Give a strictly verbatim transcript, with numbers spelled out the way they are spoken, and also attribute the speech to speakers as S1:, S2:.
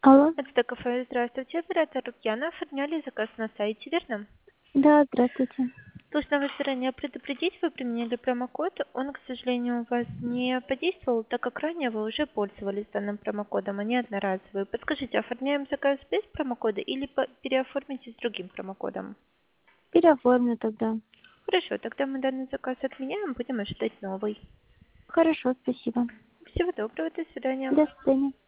S1: Алло.
S2: Это кафе. Здравствуйте, оператор Яна. Оформляли заказ на сайте, верно?
S1: Да, здравствуйте.
S2: Должна вас заранее предупредить, вы применили промокод. Он, к сожалению, у вас не подействовал, так как ранее вы уже пользовались данным промокодом, а не одноразовый. Подскажите, оформляем заказ без промокода или по- переоформите с другим промокодом?
S1: Переоформлю тогда.
S2: Хорошо, тогда мы данный заказ отменяем, будем ожидать новый.
S1: Хорошо, спасибо.
S2: Всего доброго, до свидания.
S1: До свидания.